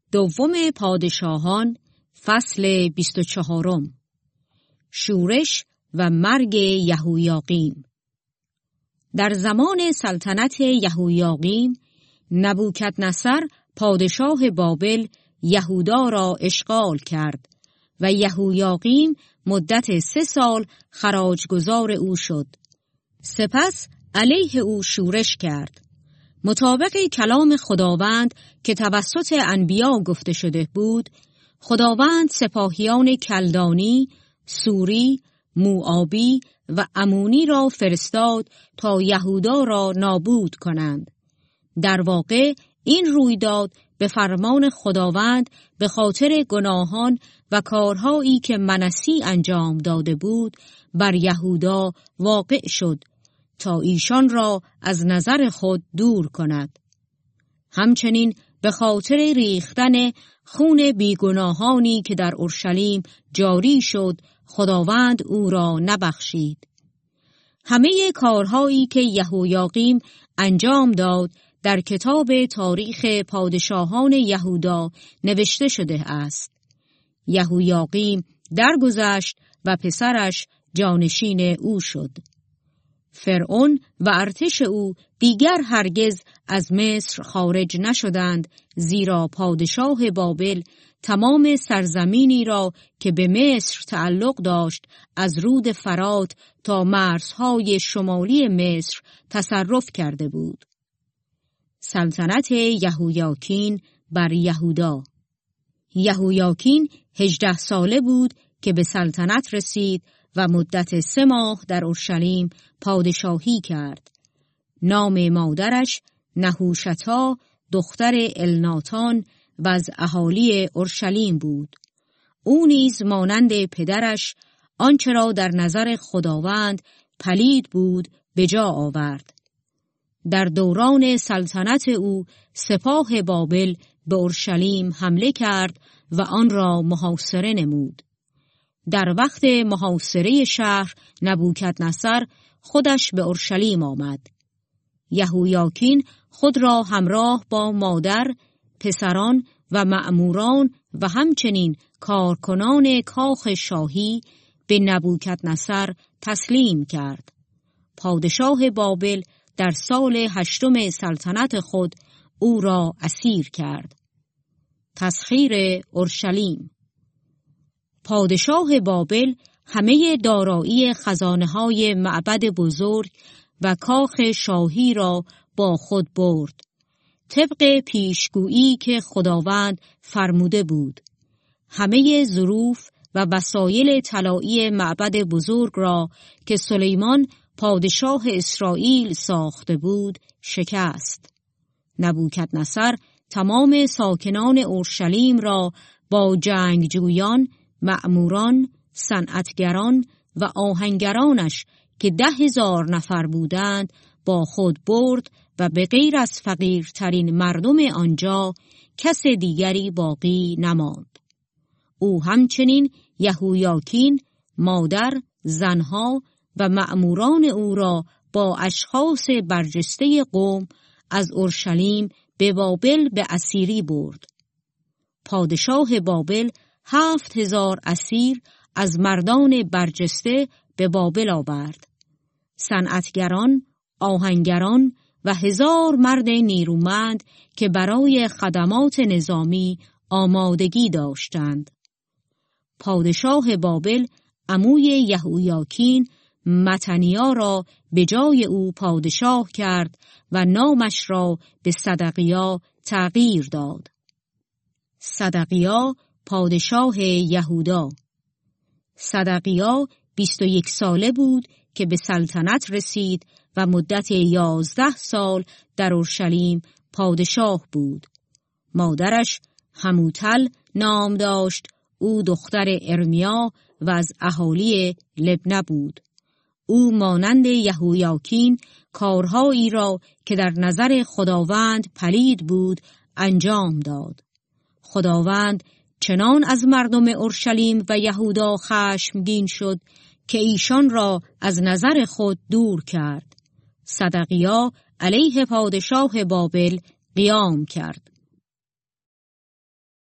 دوم پادشاهان فصل 24. شورش و مرگ یهویاقیم. در زمان سلطنت یهویاقیم، نبوکدنصر پادشاه بابل یهودا را اشغال کرد و یهویاقیم مدت 3 سال خراجگزار او شد. سپس علیه او شورش کرد. مطابق کلام خداوند که توسط انبیا گفته شده بود، خداوند سپاهیان کلدانی، سوری، موآبی و امونی را فرستاد تا یهودا را نابود کنند. در واقع این رویداد به فرمان خداوند به خاطر گناهان و کارهایی که منسی انجام داده بود بر یهودا واقع شد تا ایشان را از نظر خود دور کند. همچنین به خاطر ریختن خون بیگناهانی که در اورشلیم جاری شد، خداوند او را نبخشید. همه کارهایی که یهویاقیم انجام داد در کتاب تاریخ پادشاهان یهودا نوشته شده است. یهویاقیم درگذشت و پسرش جانشین او شد. فرعون و ارتش او دیگر هرگز از مصر خارج نشدند، زیرا پادشاه بابل تمام سرزمینی را که به مصر تعلق داشت از رود فرات تا مرزهای شمالی مصر تصرف کرده بود. سلطنت یهویاکین بر یهودا. یهویاکین 18 ساله بود که به سلطنت رسید و مدت 3 ماه در اورشلیم پادشاهی کرد. نام مادرش نحوشتا دختر الناتان و از اهالی اورشلیم بود. او نیز مانند پدرش آنچه را در نظر خداوند پلید بود به جا آورد. در دوران سلطنت او سپاه بابل به اورشلیم حمله کرد و آن را محاصره نمود. در وقت محاصره شهر نبوکدنصر خودش به اورشلیم آمد. یهویاکین خود را همراه با مادر، پسران و مأموران و همچنین کارکنان کاخ شاهی به نبوکدنصر تسلیم کرد. پادشاه بابل در سال 8 سلطنت خود او را اسیر کرد. تسخیر اورشلیم. پادشاه بابل همه دارایی خزانه‌های معبد بزرگ و کاخ شاهی را با خود برد، طبق پیشگویی که خداوند فرموده بود. همه ظروف و وسایل طلایی معبد بزرگ را که سلیمان پادشاه اسرائیل ساخته بود شکست. نبوکدنصر تمام ساکنان اورشلیم را با جنگجویان، مأموران، صنعتگران و آهنگرانش که 10,000 نفر بودند با خود برد و به غیر از فقیرترین مردم آنجا کس دیگری باقی نماند. او همچنین یهویاکین، مادر، زنها و مأموران او را با اشخاص برجسته قوم از اورشلیم به بابل به اسیری برد. پادشاه بابل 7,000 اسیر از مردان برجسته به بابل آورد. صنعتگران، آهنگران و 1000 مرد نیرومند که برای خدمات نظامی آمادگی داشتند. پادشاه بابل عموی یهویاکین متنیا را به جای او پادشاه کرد و نامش را به صدقیا تغییر داد. صدقیا پادشاه یهودا. صدقیا 21 ساله بود که به سلطنت رسید و مدت 11 سال در اورشلیم پادشاه بود. مادرش حموتل نام داشت. او دختر ارمیا و از اهالی لبنه بود. او مانند یهویاکین کارهایی را که در نظر خداوند پلید بود انجام داد. خداوند چنان از مردم اورشلیم و یهودا خشمگین شد که ایشان را از نظر خود دور کرد. صدقیا علیه پادشاه بابل قیام کرد.